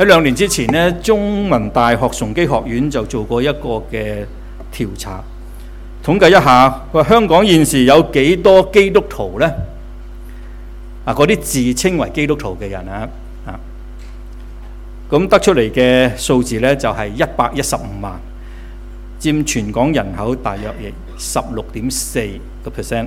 喺2年之前呢，中文大學崇基學院就做過一個嘅調查，統計一下，佢話香港現時有幾多基督徒呢？嗰啲自稱為基督徒嘅人咁得出嚟嘅數字呢，就係115萬，佔全港人口大約16.4%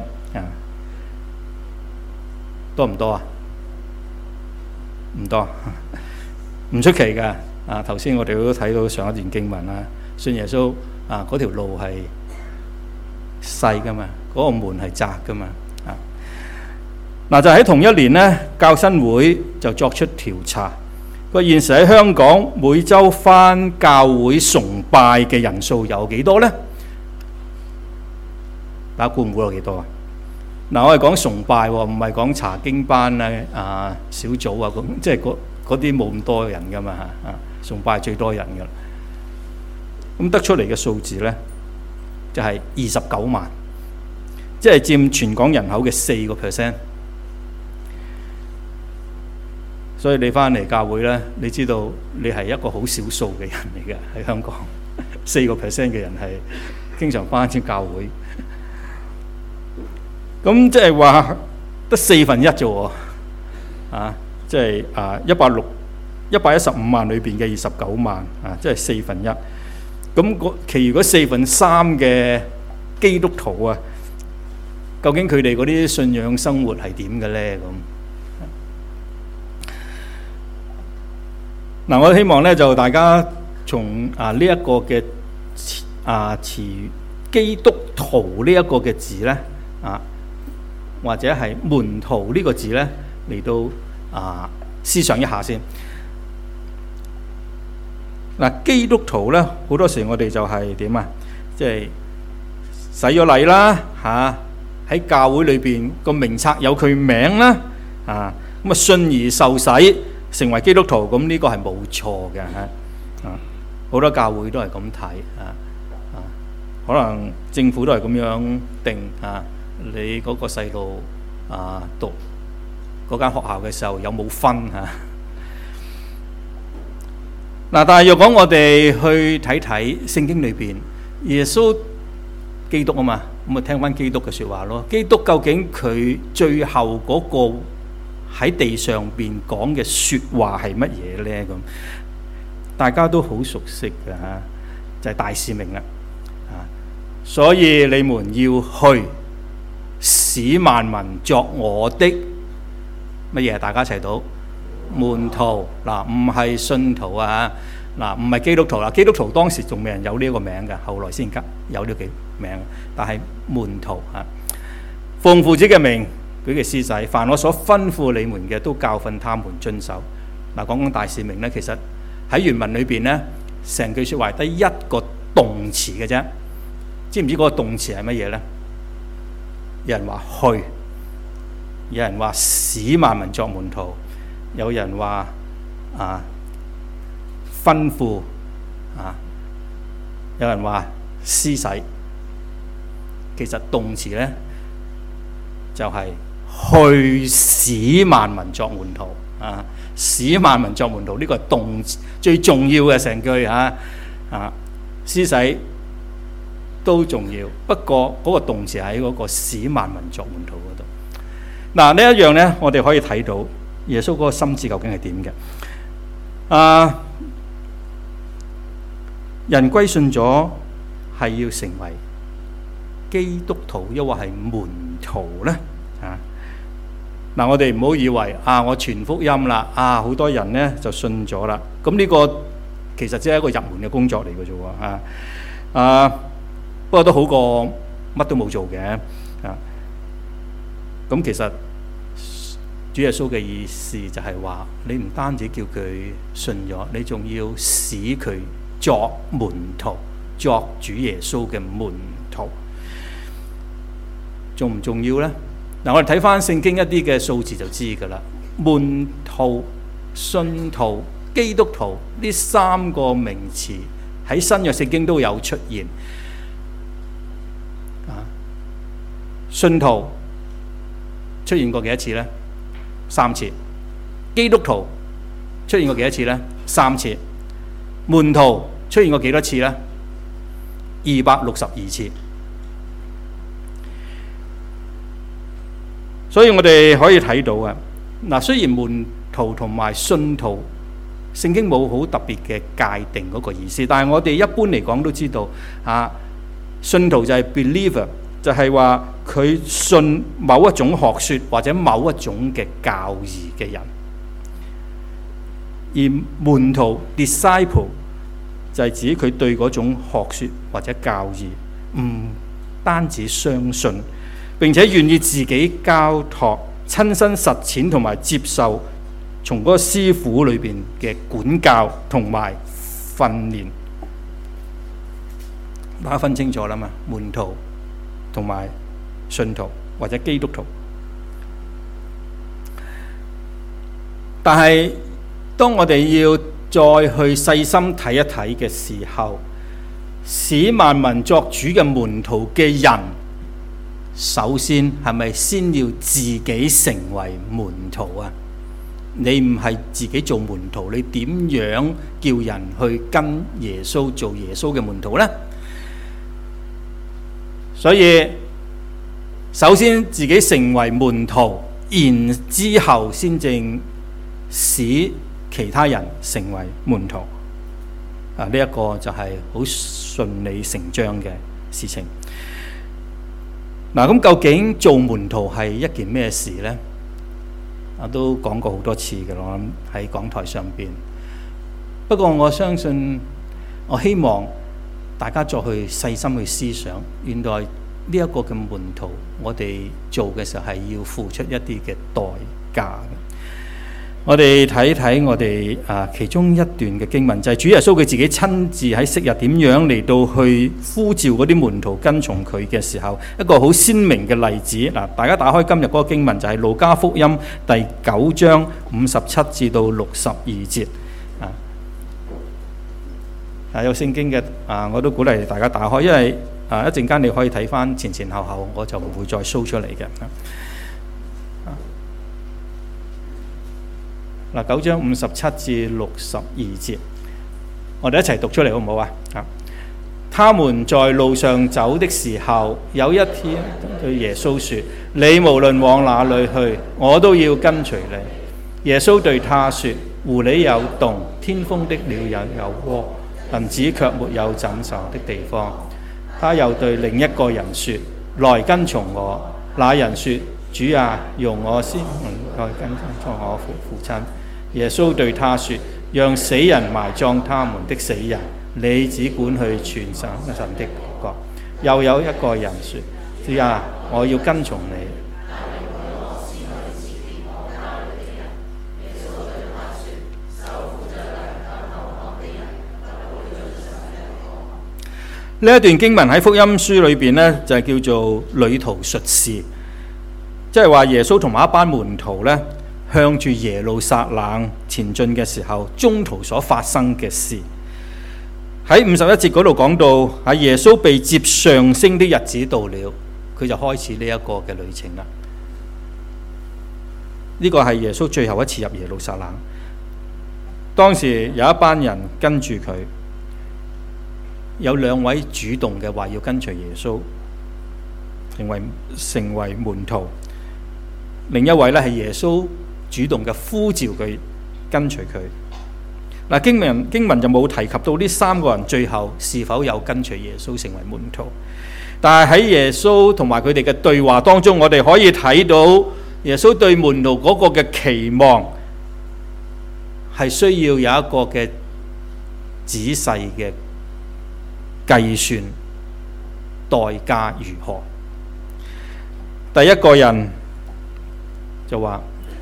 多唔多啊？唔多，唔出奇㗎。頭先我哋都睇到上一段經文啦，信耶穌嗰條路係細㗎嘛，嗰個門係窄㗎嘛。就喺同一年呢，教新會就作出調查，個現時喺香港每週返教會崇拜嘅人數有幾多呢？大家估唔估到幾多啊？我係講崇拜喎，唔係講查經班小組咁，即係嗰啲冇咁多人噶嘛崇拜最多人噶啦。咁得出嚟嘅數字呢，就係29萬，即係佔全港人口嘅4%。所以你翻嚟教會呢，你知道你係一個好少數嘅人嚟嘅喺香港，4% 嘅人係經常翻啲教會。咁即係話得1/4啫喎，即係115萬裏邊嘅29萬，即係1/4。咁其餘嗰3/4嘅基督徒啊，究竟佢哋嗰啲信仰生活係點嘅咧？我希望咧就大家從呢一個嘅詞基督徒呢一個嘅字咧或者係門徒呢個字咧嚟到思想一下先。基督徒咧好多時我哋就係點啊？即係洗咗禮啦喺教會裏邊個名冊有佢名啦咁信而受洗成為基督徒，咁呢個係冇錯嘅好多教會都係咁睇可能政府都係咁樣定你嗰個細路讀嗰間學校嘅時候有冇分但係若講我哋去睇睇聖經裏邊耶穌基督啊嘛，咁聽翻基督嘅說話咯。基督究竟佢最後嗰個喺地上邊講嘅說話係乜嘢呢？咁大家都好熟悉嘅就係大使命啦所以你們要去使萬民作我的乜嘢？大家一齊讀門徒唔係信徒唔係基督徒基督徒當時仲未人有呢個名嘅，後來先有呢個名。但係門徒奉父子嘅名舉嘅施洗，凡我所吩咐你們嘅，都教訓他們遵守。講大使命呢，其實喺原文裏邊呢，成句說話得一個動詞嘅啫。知唔知嗰個動詞係乜嘢呢？有人話去，有人話使萬民作門徒，有人話吩咐有人話施洗。其實動詞呢，就係去使萬民作門徒使萬民作門徒呢個係動詞最重要嘅成句施洗都重要，不過嗰個動詞喺嗰個使萬民作門徒嗰度。呢一樣呢，我哋可以睇到耶穌嗰個心志究竟係點嘅。人歸信咗係要成為基督徒，抑或係門徒呢？我哋唔好以為我傳福音啦，好多人呢就信咗啦。咁呢個其實只係一個入門嘅工作嚟嘅啫。不過都好過乜都冇做嘅。咁其實主耶穌嘅意思就係話，你唔單止叫佢信咗，你仲要使佢作門徒，作主耶穌嘅門徒。重唔重要呢？我哋睇翻聖經一啲嘅數字就知㗎啦。門徒、信徒、基督徒呢3個名詞喺新約聖經都有出現。信徒出現過幾多次呢？3次。基督徒出現過幾多次呢？ 3次，門徒出現過幾多次呢？262次。所以我哋可以睇到啊，嗱，雖然門徒同埋信徒聖經冇好特別嘅界定嗰個意思，但係我哋一般嚟講都知道啊，信徒就係 believer， 就係話佢信某一種學說或者某一種嘅教義嘅人，而門徒 disciple 就係指佢對嗰種學說或者教義唔單止相信，並且願意自己交託、親身實踐同埋接受從嗰個師傅裏邊嘅管教同埋訓練。大家分清楚啦嘛，門徒同埋信徒或者基督徒。但係當我哋要再去細心睇一睇嘅時候，使萬民作主嘅門徒嘅人，首先係咪先要自己成為門徒啊？你唔係自己做門徒，你點樣叫人去跟耶穌做耶穌嘅門徒呢？所以首先自己成為門徒，然之後先正使其他人成為門徒。呢一個就係好順理成章嘅事情。咁究竟做門徒係一件咩事呢？我都講過好多次嘅，我諗喺講台上邊。不過我相信，我希望大家再去細心去思想，原來呢一個嘅門徒，我哋做嘅時候係要付出一啲嘅代價嘅。我哋睇睇我哋其中一段嘅經文，就係主耶穌佢自己親自喺昔日點樣嚟到去呼召嗰啲門徒跟從佢嘅時候，一個好鮮明嘅例子。嗱，大家打開今日嗰個經文，就係路加福音第9章57至到62節。有聖經嘅我都鼓勵大家打開，因為一陣間你可以睇翻前前後後，我就唔會再 show 出嚟嘅。9章57至62節，我哋一齊讀出嚟好唔好啊？他們在路上走的時候，有一天對耶穌說：你無論往哪裏去，我都要跟隨你。耶穌對他說：狐狸有洞，天空的鳥有窩，人子卻沒有枕頭的地方。他又對另一個人說：來跟從我。那人說：主啊，容我先能跟從我父親。耶穌對他說：讓死人埋葬他們的死人，你只管去傳神的國。又有一個人說：主啊，我要跟從你。呢一段經文喺福音書裏邊呢，就係叫做旅途述事，即係話耶穌同埋一班門徒呢，向住耶路撒冷前進嘅時候，中途所發生嘅事。喺51節嗰度講到，耶穌被接上升的日子到了，佢就開始呢一個嘅旅程啦。呢個係耶穌最後一次入耶路撒冷。當時有一班人跟住佢，有2位主動嘅話要跟隨耶穌，成為門徒。另一位咧係耶穌主動嘅呼召佢跟隨佢。嗱，經文就冇提及到呢3個人最後是否有跟隨耶穌成為門徒，但係喺耶穌同埋佢哋嘅對話當中，我哋可以睇到耶穌對門徒嗰個嘅期望係需要有一個嘅仔細嘅計算，代價如何。第一個人就話：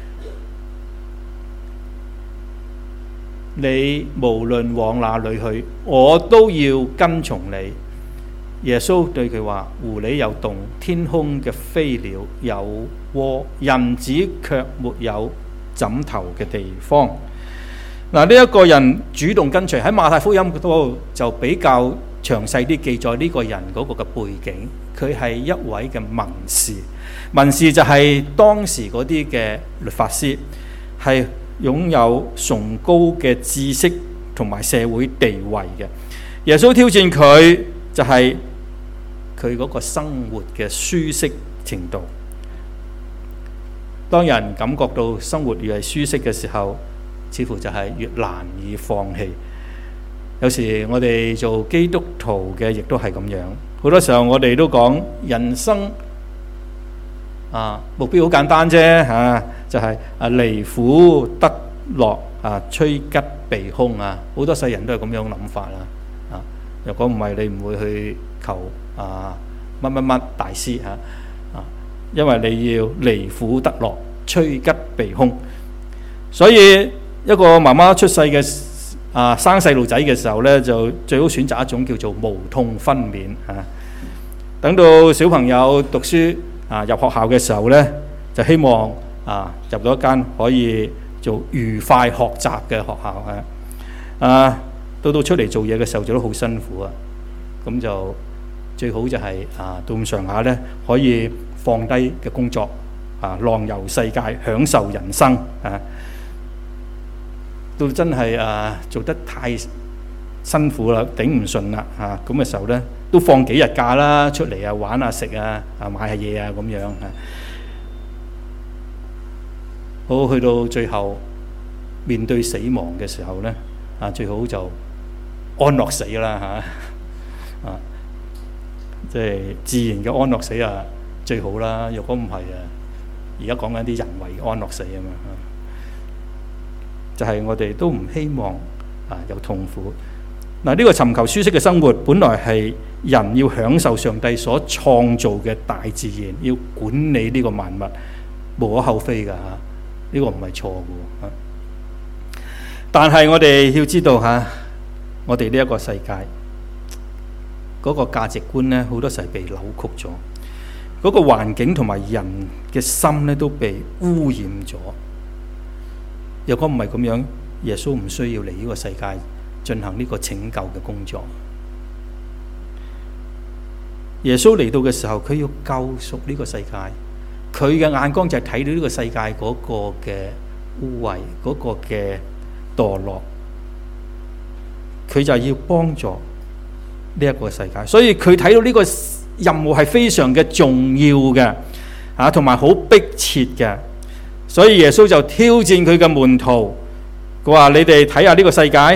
你無論往哪裏去，我都要跟從你。耶穌對佢話：狐狸有洞，天空嘅飛鳥有窩，人子卻沒有枕頭嘅地方。嗱，呢一個人主動跟隨，喺馬太福音嗰度就比較詳細啲記載呢個人嗰個嘅背景。佢係一位嘅文士就係當時嗰啲嘅律法師，係擁有崇高嘅知識同埋社會地位嘅。耶穌挑戰佢就係佢嗰個生活嘅舒適程度。當人感覺到生活越係舒適嘅時候，似乎就係越難以放棄。有時我哋做基督徒嘅亦都係咁樣，好多時候我哋都講人生目標好簡單啫，就係離苦得樂，趨吉避凶啊！好多世人都係咁樣諗法啦。若果唔係，你唔會去求乜乜乜大師因為你要離苦得樂，趨吉避凶。所以一個媽媽出世嘅生細路仔嘅時候呢，就最好選擇一種叫做無痛分娩。等到小朋友讀書入學校嘅時候呢，就希望入到一間可以做愉快學習嘅學校到出嚟做嘢嘅時候就都好辛苦啊。咁就最好就係到咁上下呢，可以放低嘅工作浪遊世界，享受人生到真係做得太辛苦啦，頂唔順啦咁嘅時候呢，都放幾日假啦，出嚟玩食買下嘢咁樣好，去到最後面對死亡嘅時候呢，最好就安樂死啦即係自然嘅安樂死最好啦。若果唔係而家講緊啲人為安樂死嘛就係我哋都唔希望有痛苦。呢個尋求舒適嘅生活，本來係人要享受上帝所創造嘅大自然，要管理呢個萬物，無可厚非㗎呢個唔係錯嘅。但係我哋要知道我哋呢一個世界嗰個價值觀呢，好多時係被扭曲咗，嗰個環境同埋人嘅心呢，都被污染咗。若果唔係咁樣，耶穌唔需要嚟呢個世界進行呢個拯救嘅工作。耶穌嚟到嘅時候，佢要救贖呢個世界，佢嘅眼光就係睇到呢個世界嗰個嘅污穢，嗰個嘅墮落，佢就要幫助呢一個世界。所以佢睇到呢個任務係非常嘅重要嘅同埋好迫切嘅。所以耶穌就挑戰佢嘅門徒，佢話：你哋睇下呢個世界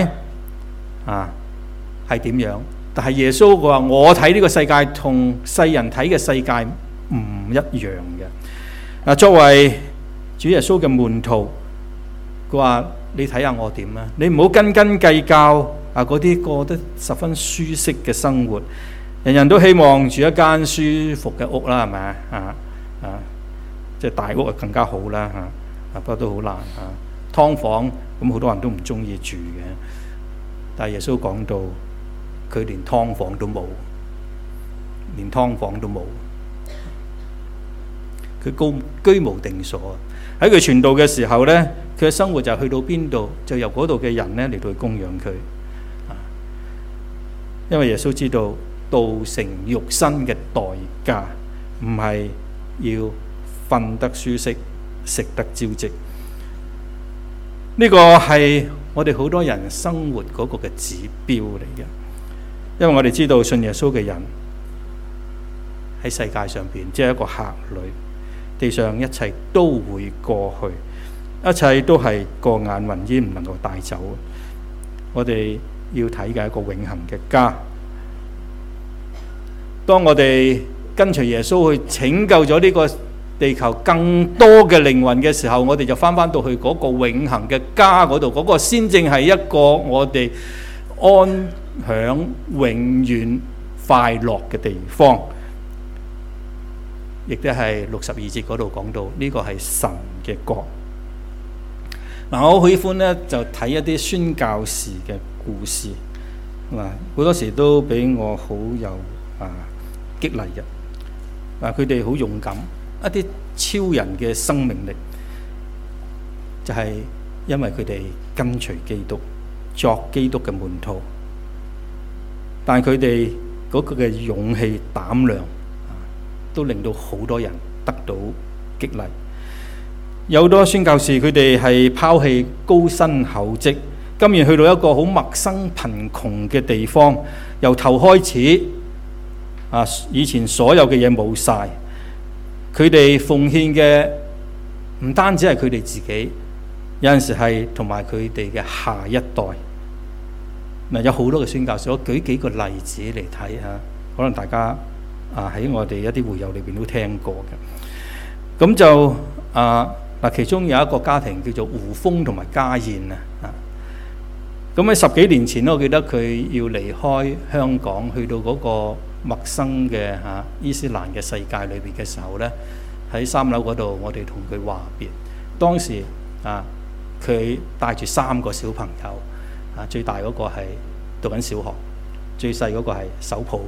係點樣？但係耶穌佢話：我睇呢個世界同世人睇嘅世界唔一樣嘅。作為主耶穌嘅門徒，佢話：你睇下我點啊？你唔好斤斤計較嗰啲過得十分舒適嘅生活。人人都希望住一間舒服嘅屋啦，係咪即係大屋更加好啦不過都好難劏房咁好多人都唔中意住嘅。但係耶穌講到，佢連劏房都冇，佢居無定所。喺佢傳道嘅時候呢，佢嘅生活就去到邊度，就由嗰度嘅人呢嚟到供養佢。因為耶穌知道道成肉身嘅代價唔係要瞓得舒適，食得招積。呢個係我哋好多人生活嗰個嘅指標嚟嘅。因為我哋知道信耶穌嘅人喺世界上邊只係一個客旅，地上一切都會過去，一切都係過眼雲煙，唔能夠帶走。我哋要睇嘅一個永恆嘅家。當我哋跟隨耶穌去拯救咗呢個地球更多嘅靈魂嘅時候，我哋就翻到去嗰個永恆嘅家嗰度，嗰個先正係一個我哋安享永遠快樂嘅地方。亦都係62節嗰度講到呢個係神嘅國。我好喜歡呢，就睇一啲宣教士嘅故事，好多時都俾我好有激勵嘅。佢哋好勇敢，一啲超人嘅生命力，就係因為佢哋跟隨基督，作基督嘅門徒。但佢哋嗰個嘅勇氣膽量，都令到好多人得到激勵。 有好多宣教士佢哋係拋棄高薪厚職，今日去到一個好陌生貧窮嘅地方，由頭開始以前所有嘅嘢冇晒，佢哋奉獻嘅唔單止係佢哋自己，有陣時係同埋佢哋嘅下一代。有好多嘅宣教士，我舉幾個例子嚟睇下，可能大家喺我哋一啲會友裏邊都聽過嘅。咁就其中有一個家庭叫做胡楓同埋家燕咁喺10幾年前我記得佢要離開香港，去到嗰個陌生嘅伊斯蘭嘅世界裏邊嘅時候呢，喺3樓嗰度，我哋同佢話別。當時佢帶住3個小朋友。最大嗰個係讀緊小學，最細嗰個係手抱。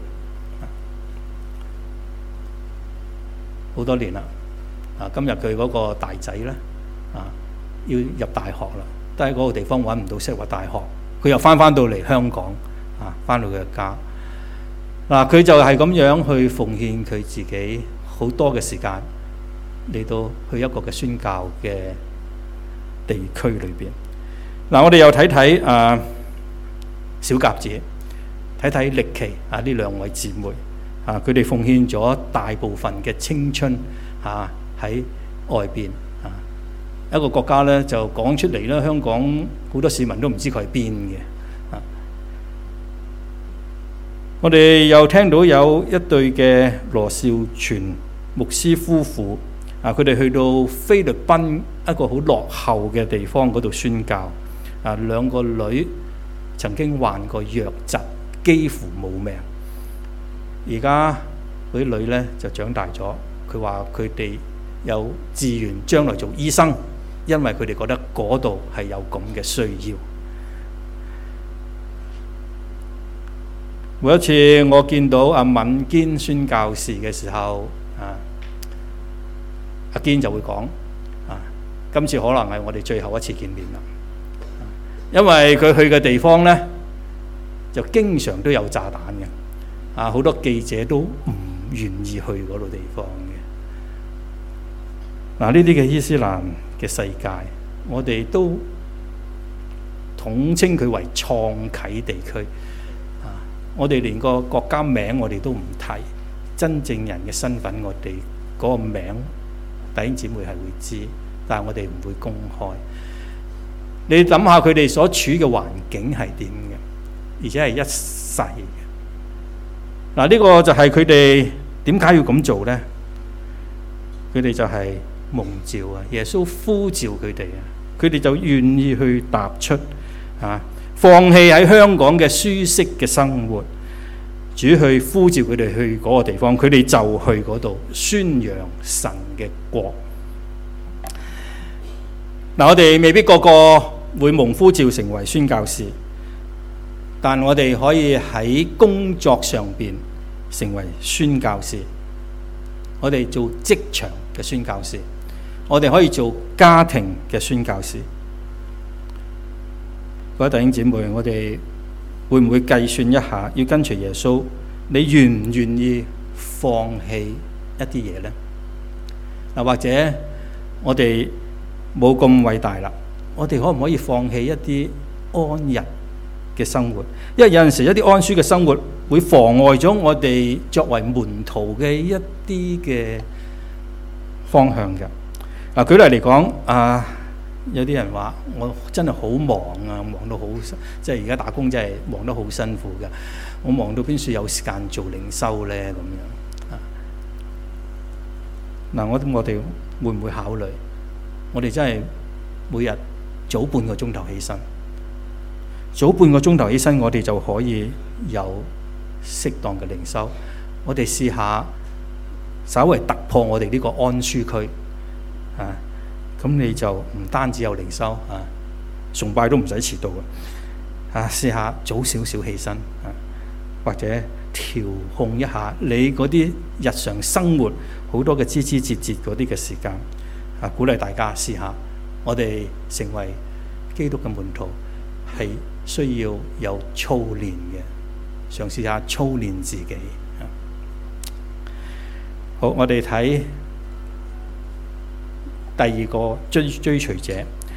好多年啦，今日佢嗰個大仔呢，要入大學啦，都喺嗰個地方揾唔到適合大學，佢又翻到嚟香港，翻到佢嘅家。佢就係咁樣去奉獻佢自己好多嘅時間嚟到去一個嘅宣教嘅地區裏邊。我哋又睇睇小鴿子，睇睇力奇呢兩位姊妹佢哋奉獻咗大部分嘅青春喺外邊一個國家呢，就講出嚟啦。香港好多市民都唔知佢係邊嘅。我哋又聽到有一對嘅羅兆全牧師夫婦佢哋去到菲律賓一個好落後嘅地方嗰度宣教。2個女曾經患過瘧疾，幾乎冇命。而家嗰啲女呢就長大咗，佢話佢哋有志願將來做醫生，因為佢哋覺得嗰度係有咁嘅需要。每一次我見到阿敏堅宣教士嘅時候，阿堅就會講今次可能係我哋最後一次見面啦。因為佢去嘅地方呢，就經常都有炸彈嘅，好多記者都唔願意去嗰度地方嘅。呢啲嘅伊斯蘭嘅世界，我哋都統稱佢為創啟地區。我哋連個國家名我哋都唔提，真正人嘅身份我哋嗰個名弟兄姊妹係會知，但係我哋唔會公開。你諗下佢哋所處嘅環境係點嘅，而且係一世嘅。呢個就係佢哋點解要咁做呢？佢哋就係蒙召耶穌呼召佢哋佢哋就願意去踏出放棄喺香港嘅舒適嘅生活，主去呼召佢哋去嗰個地方，佢哋就去嗰度宣揚神嘅國。我哋未必個個會蒙呼召成為宣教士，但我哋可以喺工作上邊成為宣教士。我哋做職場嘅宣教士，我哋可以做家庭嘅宣教士。各位弟兄姊妹，我哋會唔會計算一下，要跟隨耶穌，你願唔願意放棄一啲嘢呢？或者我哋冇咁偉大啦，我哋可唔可以放棄一啲安逸嘅生活？因為有陣時一啲安舒嘅生活會妨礙咗我哋作為門徒嘅一啲嘅方向嘅。舉例嚟講有啲人話我真係好忙忙到好，即係而家打工真係忙得好辛苦嘅。我忙到邊處有時間做靈修呢？咁樣我哋會唔會考慮？我哋真係每日早半個鐘頭起身，早半個鐘頭起身，我哋就可以有適當嘅靈修。我哋試下稍微突破我哋呢個安舒區咁你就唔單止有靈修崇拜都唔使遲到試下早少少起身或者調控一下你嗰啲日常生活好多嘅枝枝節節嗰啲嘅時間鼓勵大家試下。我哋成為基督嘅門徒係需要有操練嘅，嘗試下操練自己。好，我哋睇第二個追隨者。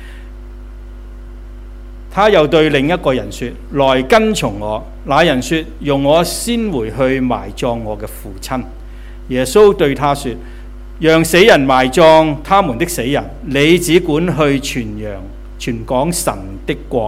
他又對另一個人說：來跟從我。那人說：容我先回去埋葬我嘅父親。耶穌對他說：讓死人埋葬他們的死人，你只管去傳講神的國。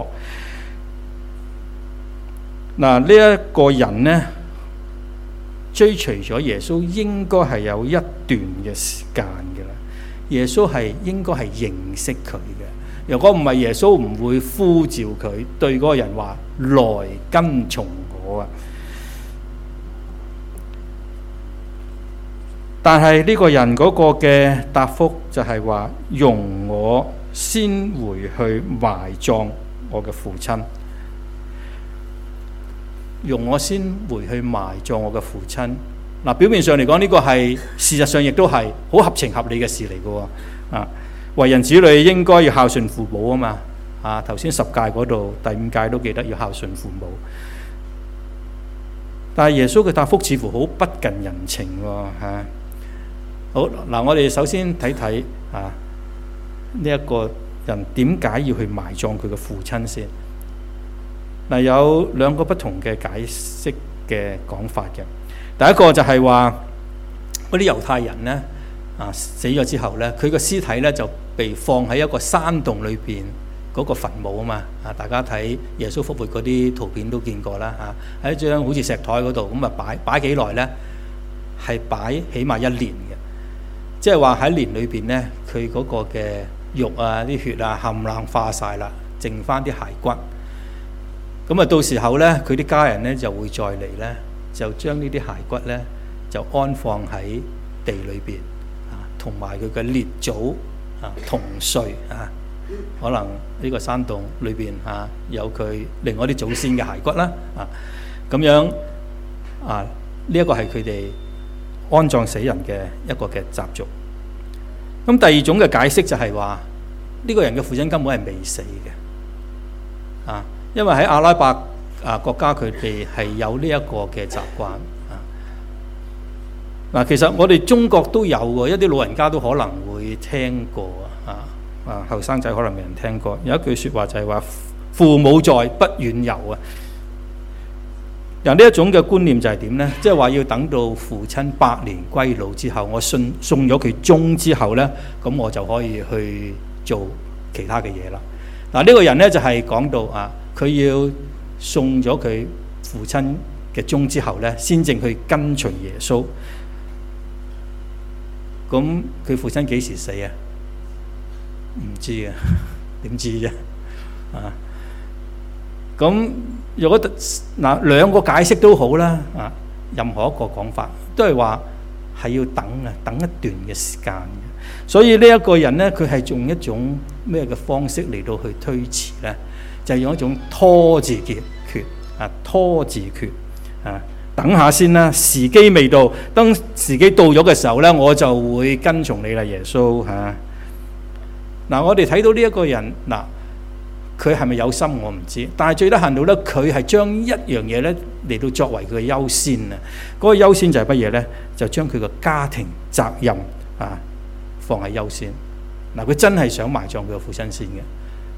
嗱，呢一個人呢，追隨咗耶穌應該係有一段嘅時間嘅啦。耶穌係應該係認識佢嘅。如果唔係，耶穌唔會呼召佢，對嗰個人話：來跟從我啊！但係呢個人嗰個嘅答覆就係話：容我先回去埋葬我嘅父親。容我先回去埋葬我嘅父親。嗱，表面上嚟講，呢個係事實上亦都係好合情合理嘅事嚟嘅喎。啊！為人子女應該要孝順父母啊嘛，頭先10誡嗰度第5誡都記得要孝順父母，但係耶穌嘅答覆似乎好不近人情喎。好嗱，我哋首先睇睇呢一個人點解要去埋葬佢嘅父親先。嗱，有2個不同嘅解釋嘅講法嘅。第一個就係話嗰啲猶太人呢，死咗之後呢，佢個屍體呢就被放喺一個山洞裏邊嗰個墳墓啊嘛。大家睇耶穌復活嗰啲圖片都見過啦。喺一張好似石台嗰度，咁啊擺幾耐呢？係擺起碼1年嘅，即係話喺年裏邊呢，佢嗰個嘅肉啊、啲血啊冚唪唥化晒啦，剩翻啲骸骨。咁啊，到時候呢，佢啲家人呢就會再嚟呢，就將呢啲骸骨呢就安放喺地裏邊。同埋佢嘅列祖同歲可能呢個山洞裏邊有佢另外啲祖先嘅骸骨啦。咁樣呢一個係佢哋安葬死人嘅一個嘅習俗。咁第二種嘅解釋就係話呢個人嘅父親根本係未死嘅。因為喺阿拉伯國家佢哋係有呢一個嘅習慣。其實我哋中國都有喎，一啲老人家都可能會聽過後生仔可能未人聽過。有一句説話就係話：父母在，不遠遊啊！由呢一種嘅觀念就係點呢？即係話要等到父親百年歸老之後，我送咗佢終之後呢，咁我就可以去做其他嘅嘢啦。呢個人呢，就係講到佢要送咗佢父親嘅終之後呢，先正去跟隨耶穌。咁佢父親幾時死啊？唔知啊，點知啫？咁如果2個解釋都好啦，任何一個講法都係話係要等一段嘅時間嘅。所以呢一個人呢，佢係用一種咩嘅方式嚟到去推遲呢？就係用一種拖字訣，拖字訣等下先啦，時機未到，當時機到咗嘅時候呢，我就會跟從你啦，耶穌我哋睇到呢一個人佢係咪有心我唔知，但係最得閒到呢，佢係將一樣嘢呢嚟到作為佢嘅優先啊！嗰個優先就係乜嘢呢？就將佢嘅家庭責任放喺優先。佢真係想埋葬佢嘅父親先嘅，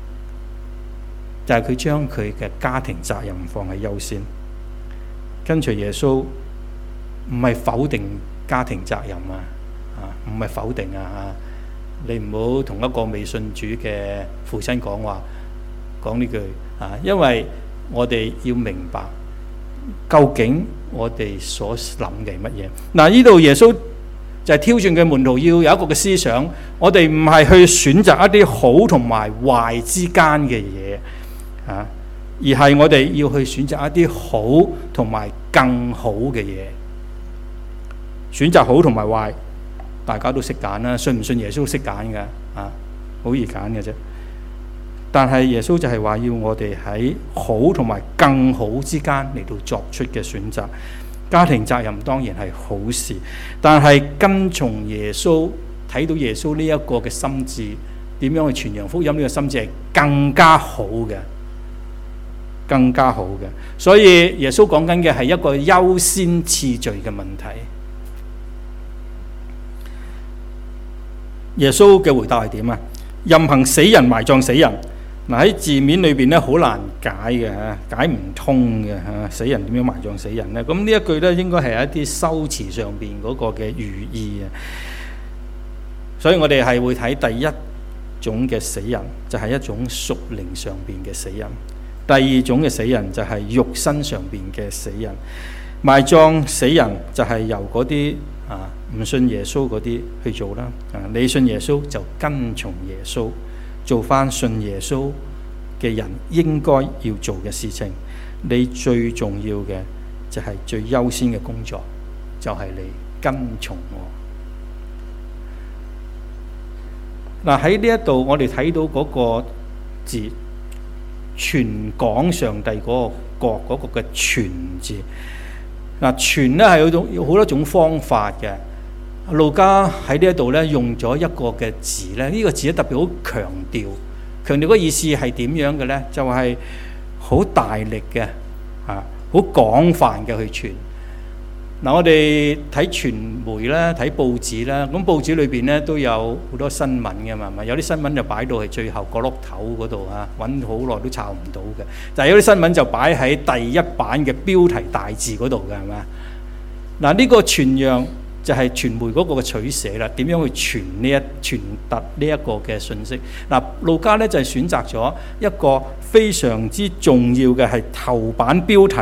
但係佢將佢嘅家庭責任放喺優先。跟隨耶穌唔係否定家庭責任唔係否定你唔好同一個未信主嘅父親講呢句因為我哋要明白究竟我哋所諗嘅乜嘢。呢度耶穌就係挑戰嘅門徒要有一個嘅思想，我哋唔係去選擇一啲好同埋壞之間嘅嘢而係我哋要去選擇一啲好同埋更好嘅嘢。選擇好同埋壞，大家都識揀啦。信唔信耶穌識揀㗎？好易揀嘅啫。但係耶穌就係話要我哋喺好同埋更好之間嚟到作出嘅選擇。家庭責任當然係好事，但係跟從耶穌，睇到耶穌呢一個嘅心志，點樣去傳揚福音呢個心志係更加好嘅。更加好嘅，所以耶穌講緊嘅係一個優先次序嘅問題。 耶穌嘅回答係點啊？任憑死人埋葬死人。嗱，喺字面裏邊咧好難解嘅嚇，解唔通嘅嚇。死人點樣埋葬死人咧？咁呢一句咧應該係一啲修辭上邊嗰個嘅寓意啊。所以我哋係會睇第一種嘅死人，就係一種屬靈上邊嘅死人；第二種嘅死人就係肉身上邊嘅死人。埋葬死人就係由嗰啲唔信耶穌嗰啲去做啦。你信耶穌就跟從耶穌，做翻信耶穌嘅人應該要做嘅事情。你最重要嘅就係最優先嘅工作，就係你跟從我。嗱，喺呢一度我哋睇到嗰個字，傳講上帝嗰個國嗰個嘅傳字。嗱，傳咧係有好多種方法嘅。路加喺呢一度咧用咗一個嘅字咧，呢個字咧特別好強調，強調個意思係點樣嘅咧？就係好大力嘅，好廣泛嘅去傳。嗱，我哋睇傳媒啦，睇報紙啦，咁報紙裏邊咧都有好多新聞嘅嘛，有啲新聞就擺到係最後角落頭嗰度啊，揾好耐都抄唔到嘅。但係有啲新聞就擺喺第一版嘅標題大字嗰度嘅，係嘛？嗱，呢個傳揚就係傳媒嗰個嘅取捨啦，點樣去傳達呢一個嘅信息？嗱，路加咧就係選擇咗一個非常之重要嘅係頭版標題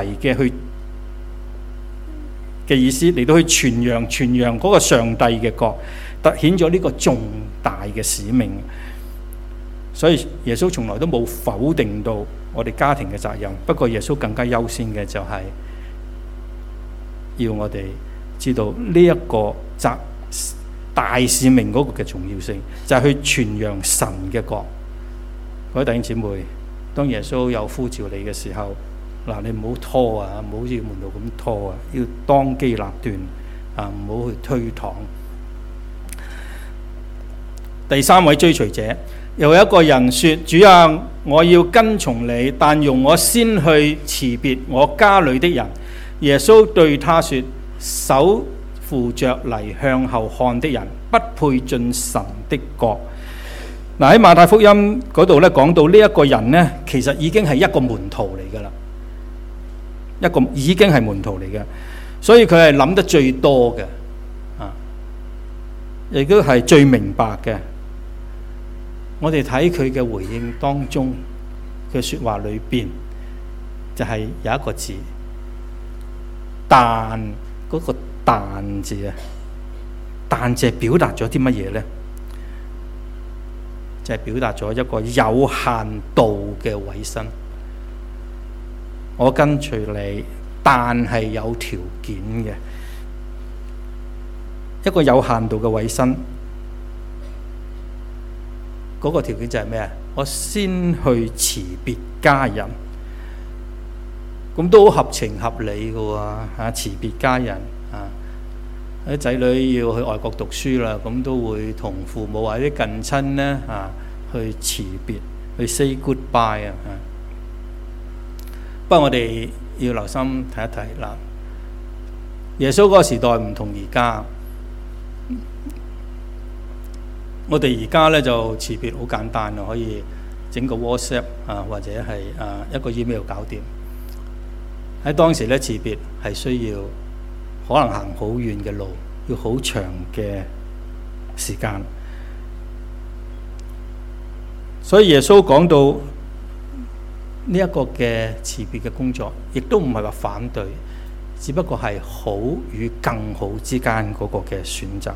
嘅意思嚟到去傳揚嗰個上帝嘅國，凸顯咗呢個重大嘅使命。所以耶穌從來都冇否定到我哋家庭嘅責任，不過耶穌更加優先嘅就係要我哋知道呢一個大使命嗰個嘅重要性，就係去傳揚神嘅國。各位弟兄姊妹，當耶穌有呼召你嘅時候，嗱，你唔好拖啊，唔好似門徒咁拖啊，要當機立斷啊，唔好去推搪。第三位追隨者，又有一個人說：主啊，我要跟從你，但容我先去辭別我家裏的人。耶穌對他說：手扶着犁向後看的人，不配進神的國。嗱，喺馬太福音嗰度咧講到呢一個人呢，其實已經係一個門徒嚟噶啦。已經係門徒嚟嘅，所以佢係諗得最多嘅，亦都係最明白嘅。我哋睇佢嘅回應當中嘅說話裏邊，就係有一個字，但嗰個但字啊，但字係表達咗啲乜嘢呢？就係表達咗一個有限度嘅委身。我跟隨你，但係有條件嘅一個有限度嘅委身。嗰個條件就係咩啊？我先去辭別家人，咁都好合情合理嘅喎。辭別家人啲仔女要去外國讀書啦，咁都會同父母或者近親咧去辭別，去 say goodbye 啊。不過我哋要留心睇一睇啦。耶穌嗰個時代唔同而家，我哋而家咧就辭別好簡單啊，可以整個 WhatsApp 或者係一個 email 搞掂。喺當時咧辭別係需要可能行好遠嘅路，要好長嘅時間。所以耶穌講到呢一個嘅辭別嘅工作，亦都唔係話反對，只不過係好與更好之間嗰個嘅選擇。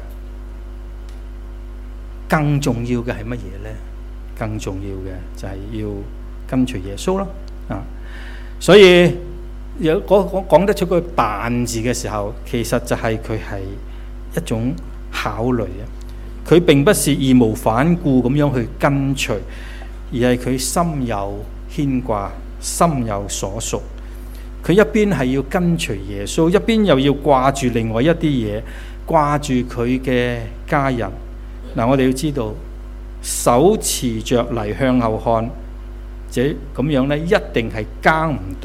更重要嘅係乜嘢呢？更重要嘅就係要跟隨耶穌咯。所以有講得出個但字嘅時候，其實就係佢係一種考慮啊。佢並不是義無反顧咁樣去跟隨，而係佢心有牽掛，心有所屬。佢一邊係要跟隨耶穌，一邊又要掛住另外一啲嘢，掛住佢嘅家人。我哋要知道，手持着犁向後看，這咁樣咧，一定係耕唔到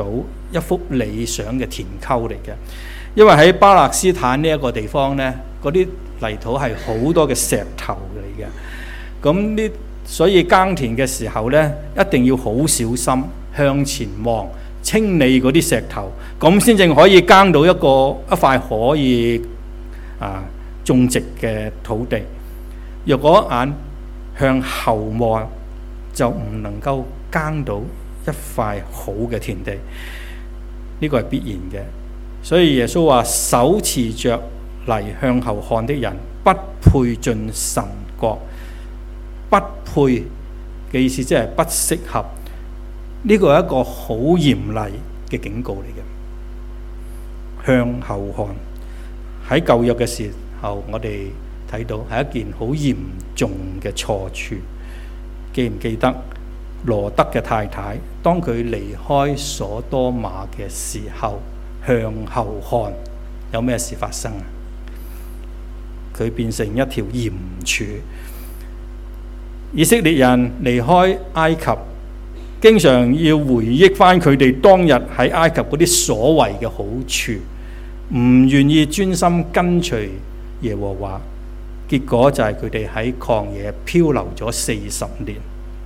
一幅理想嘅田溝嚟嘅。因為喺巴勒斯坦呢一個地方呢，嗰啲泥土係好多嘅石頭嚟嘅。咁所以耕田嘅時候呢，一定要好小心向前望，清理嗰啲石頭，咁先正可以耕到一塊可以種植嘅土地。若果眼向後望，就唔能夠耕到一塊好嘅田地，呢個係必然嘅。所以耶穌話：手持着犁向後看的人，不配進神國。不配嘅意思即係不適合，呢個係一個好嚴厲嘅警告嚟嘅。向後看喺舊約嘅時候，我哋睇到係一件好嚴重嘅錯處。記唔記得羅德嘅太太，當佢離開所多瑪嘅時候，向後看，有咩事發生啊？佢變成一條鹽柱。以色列人離開埃及，經常要回憶翻佢哋當日喺埃及嗰啲所謂嘅好處，唔願意專心跟隨耶和華，結果就係佢哋喺曠野漂流咗40年。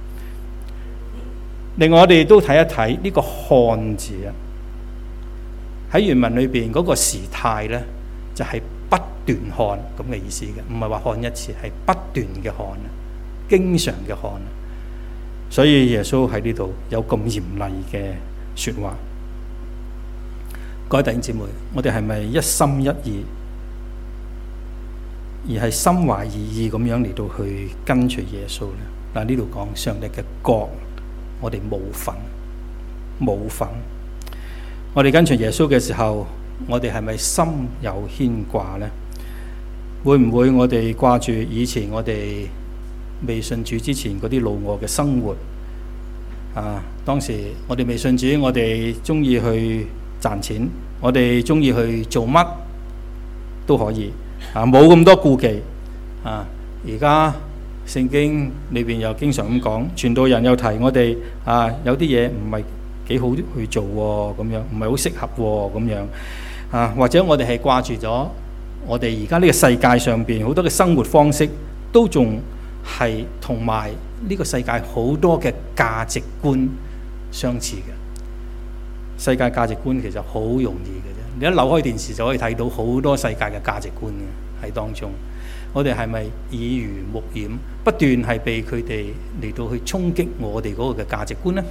另外我哋都睇一睇呢個看字啊，喺原文裏邊嗰個時態呢，就係不斷看咁嘅意思嘅，唔係話看一次，係不斷嘅看，經常嘅看。所以耶穌喺呢度有咁嚴厲嘅說話。各位弟兄姊妹，我哋係咪一心一意，而係心懷二意咁樣嚟到去跟隨耶穌呢？嗱，呢度講上帝嘅國，我哋冇份。我哋跟隨耶穌嘅時候，我哋係咪心有牽掛呢？會唔會我哋掛住以前我哋未信主之前嗰啲老我嘅生活？當時我哋未信主，我哋中意去賺錢，我哋中意去做乜都可以，冇咁多顧忌。而家聖經裏邊又經常咁講，傳道人又提我哋有啲嘢唔係幾好去做喎，咁樣唔係好適合喎，咁樣或者我哋係掛住咗我哋而家呢個世界上邊好多嘅生活方式，都仲係同埋呢個世界好多嘅價值觀相似嘅。世界價值觀其實好容易嘅啫，你一扭開電視就可以睇到好多世界嘅價值觀嘅喺當中。我哋係咪耳濡目染，不斷係被佢哋嚟到去衝擊我哋嗰個嘅價值觀呢？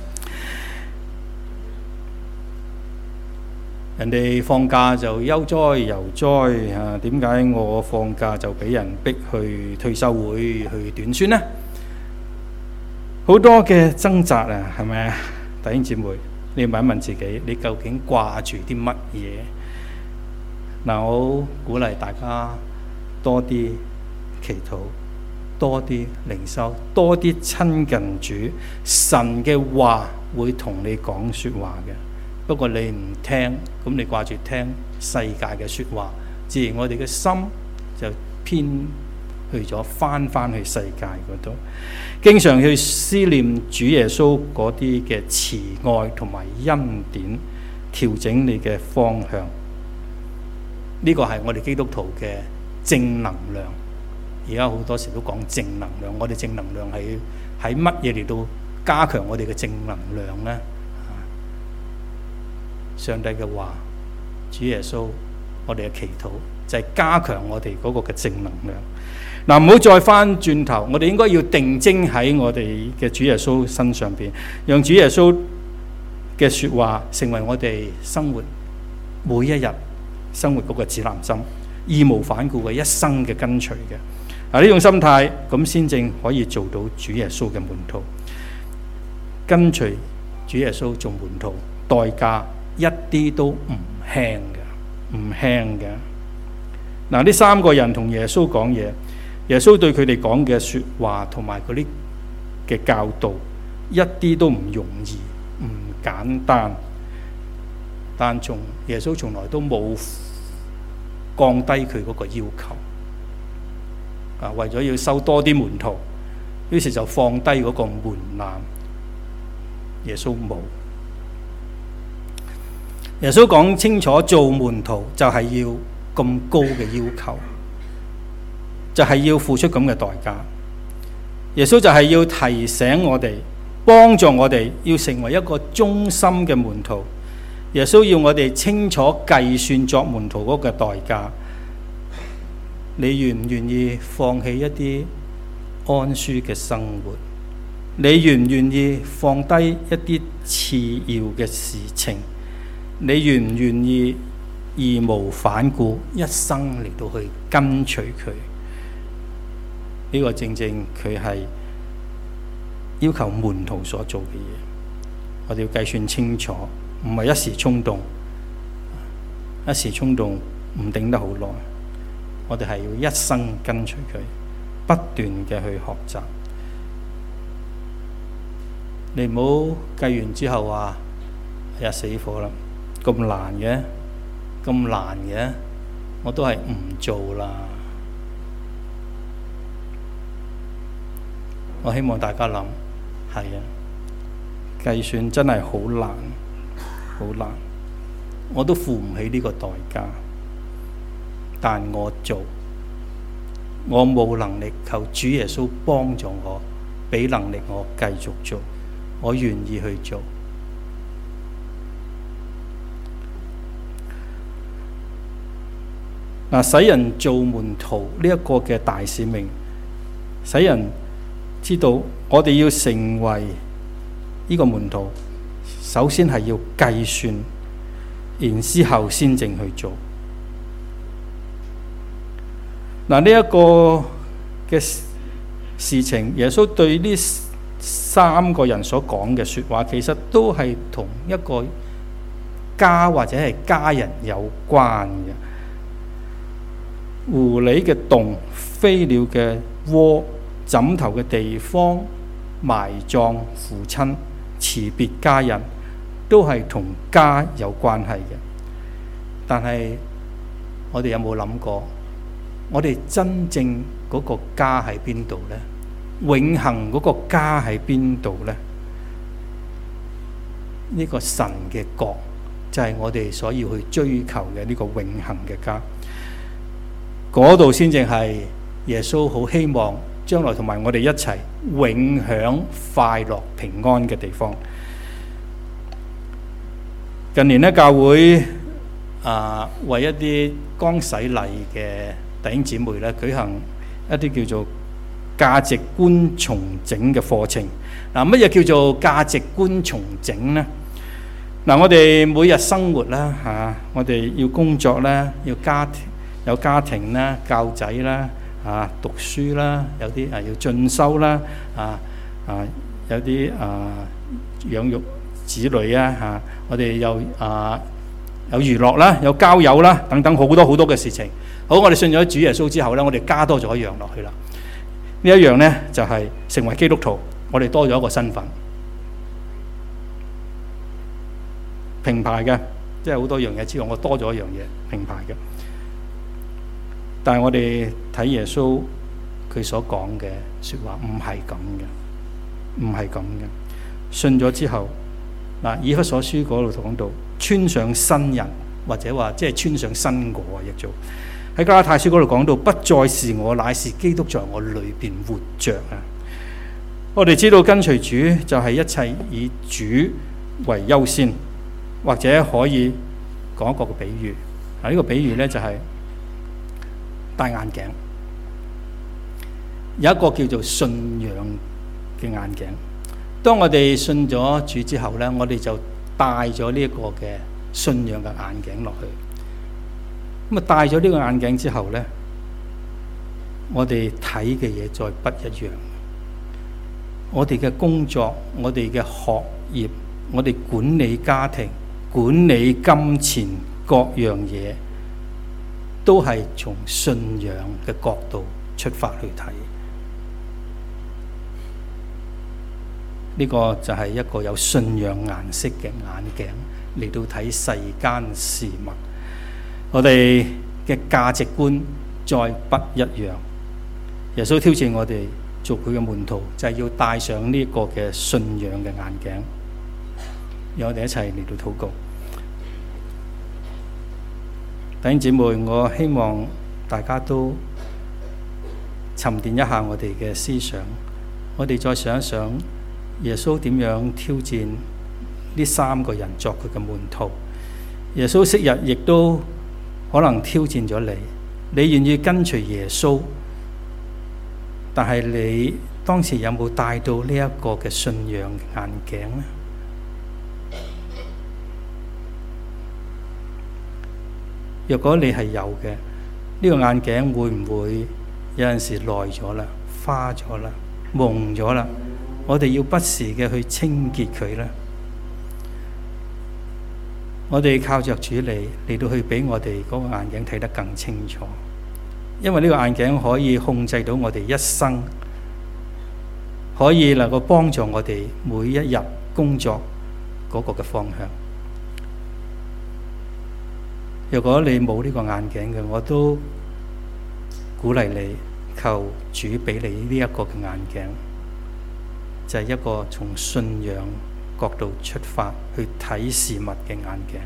人哋放假就悠哉悠哉點解我放假就俾人逼去退休會去短宣呢？好多嘅掙扎係咪啊？弟兄姊妹，你要問一問自己，你究竟掛住啲乜嘢？我鼓勵大家多啲祈禱，多啲靈修，多啲親近主。神嘅話會同你講說話嘅。不過你唔聽，咁你掛住聽世界嘅說話，自然我哋嘅心就偏去咗翻去世界嗰度，經常去思念主耶穌嗰啲嘅慈愛同埋恩典，調整你嘅方向。呢個係我哋基督徒嘅正能量。而家好多時都講正能量，我哋正能量係喺乜嘢嚟到加強我哋嘅正能量呢？上帝嘅話，主耶穌，我哋嘅祈禱就係加強我哋嗰個嘅正能量。唔好再翻轉頭，我哋應該要定睛喺我哋嘅主耶穌身上邊，讓主耶穌嘅說話成為我哋生活每一日生活嗰個指南針，義無反顧嘅一生嘅跟隨嘅。呢種心態咁先正可以做到主耶穌嘅門徒。跟隨主耶穌做門徒，代價一啲都唔輕嘅，唔輕嘅。呢三個人同耶穌講嘢，耶穌對佢哋講嘅說話同埋嗰啲嘅教導，一啲都唔容易，唔簡單。但耶穌從來都冇降低佢嗰個要求。為咗要收多啲門徒，於是就放低嗰個門檻。耶穌冇。 耶穌講清楚，做門徒就係要咁高嘅要求，就係要付出咁嘅代價。耶穌就係要提醒我哋，幫助我哋要成為一個忠心嘅門徒。耶穌要我哋清楚計算作門徒嗰個代價。你願唔願意放棄一啲安舒嘅生活？你願唔願意放低一啲次要嘅事情？你願唔願意義無反顧一生嚟到去跟隨佢？呢個正正佢係要求門徒所做嘅嘢。我哋要計算清楚，唔係一時衝動，一時衝動唔頂得好耐。我哋係要一生跟隨佢，不斷嘅去學習。你唔好計完之後話：哎呀，死火啦！咁難嘅，咁難嘅，我都係唔做啦。我希望大家諗，係啊，計算真係好難，好難，我都付唔起呢個代價。但我做，我冇能力，求主耶穌幫助我，俾能力我繼續做，我願意去做。使人做門徒呢一個嘅大使命，使人知道我哋要成為呢個門徒，首先係要計算，然之後先正去做。呢一個嘅事情，耶穌對呢三個人所講嘅說話，其實都係同一個家或者係家人有關嘅。狐狸嘅洞、飛鳥嘅窩、枕頭嘅地方、埋葬父親、辭別家人，都係同家有關係嘅。但係我哋有冇諗過，我哋真正嗰個家喺邊度呢？永恆嗰個家喺邊度呢？呢個神嘅國就係我哋所要去追求嘅呢個永恆嘅家。嗰度先正係耶穌好希望將來同埋我哋一齊永享快樂平安嘅地方。近年呢，教會為一啲剛洗禮嘅弟兄姊妹咧舉行一啲叫做價值觀重整嘅課程。乜嘢叫做價值觀重整呢？我哋每日生活啦，我哋要工作啦，要有家庭啦，教仔啦，讀書啦，有啲要進修啦，有啲養育子女啊，我哋又有娛樂啦，有交友啦，等等好多好多嘅事情。好，我哋信咗主耶穌之後咧，我哋加多咗一樣落去啦。呢一樣咧就係成為基督徒，我哋多咗一個身份，平排嘅，即係好多樣嘢之外，我多咗一樣嘢，平排嘅。但係我哋睇耶穌佢所講嘅說話唔係咁嘅，唔係咁嘅。信咗之後，以弗所書嗰度講到穿上新人，或者話即係穿上新我啊，亦做喺加拉太書嗰度講到，不再是我，乃是基督在我裏邊活着啊！我哋知道跟隨主就係一切以主為優先，或者可以講一個比喻。呢個比喻咧就係戴眼鏡，有一個叫做信仰嘅眼鏡。當我哋信咗主之後咧，我哋就戴咗呢一個嘅信仰嘅眼鏡落去。咁戴咗呢個眼鏡之後咧，我哋睇嘅嘢再不一樣。我哋嘅工作、我哋嘅學業、我哋管理家庭、管理金錢各樣嘢，都係從信仰嘅角度出發去睇。呢個就係一個有信仰顏色嘅眼鏡嚟到睇世間事物。我哋嘅價值觀再不一樣。耶穌挑戰我哋做佢嘅門徒，就係要戴上呢個嘅信仰嘅眼鏡。讓我哋一齊嚟到禱告。 弟兄姊妹，我希望大家都沉澱一下我哋嘅思想，我哋再想一想耶穌點樣挑戰呢3個人作佢嘅門徒。耶穌昔日亦都可能挑戰咗你，你願意跟隨耶穌，但係你當時有冇帶到呢一個嘅信仰眼鏡呢？若果你係有嘅，呢個眼鏡會唔會有陣時耐咗啦、花咗啦、蒙咗啦？我哋要不時嘅去清潔佢呢。我哋靠着主嚟到去俾我哋嗰個眼鏡睇得更清楚，因為呢個眼鏡可以控制到我哋一生，可以能夠幫助我哋每一日工作嗰個嘅方向。如果你冇呢個眼鏡嘅，我都鼓勵你求主俾你呢一個嘅眼鏡，就係一個從信仰角度出發去睇事物嘅眼鏡。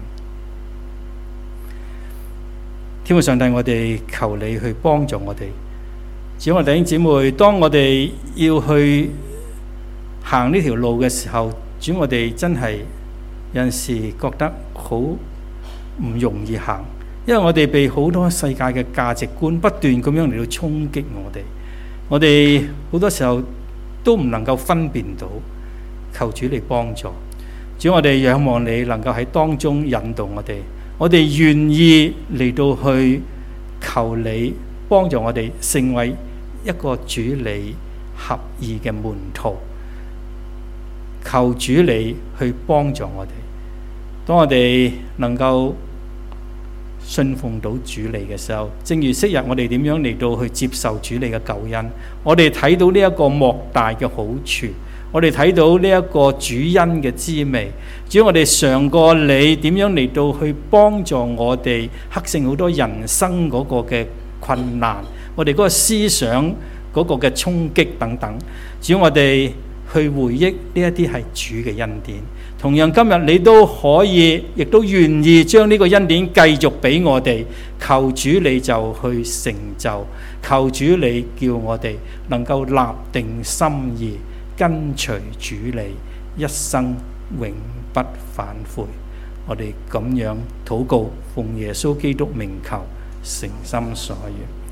天父上帝，我哋求你去幫助我哋。主，我弟兄姊妹，當我哋要去行呢條路嘅時候，主，我哋真係有陣時覺得好唔容易行，因為我哋被好多世界嘅價值觀不斷咁樣嚟到衝擊我哋好多時候都唔能夠分辨到。求主嚟幫助，主，我哋仰望你能夠喺當中引導我哋願意嚟到去求你幫助我哋成為一個主你合意嘅門徒。求主你去幫助我哋，當我哋能夠信奉到主你嘅時候，正如昔日我哋點樣嚟到去接受主你嘅救恩，我哋睇到呢一個莫大嘅好處，我哋睇到呢一個主恩嘅滋味。只要我哋嘗過你點樣嚟到去幫助我哋克勝好多人生嗰個嘅困難，我哋嗰個思想嗰個嘅衝擊等等，只要我哋去回憶呢一啲係主嘅恩典。同樣今日你都可以，亦都願意將呢個恩典繼續俾我哋。求主你就去成就，求主你叫我哋能夠立定心意，跟隨主你一生永不反悔。我哋咁樣禱告，奉耶穌基督名求，誠心所願。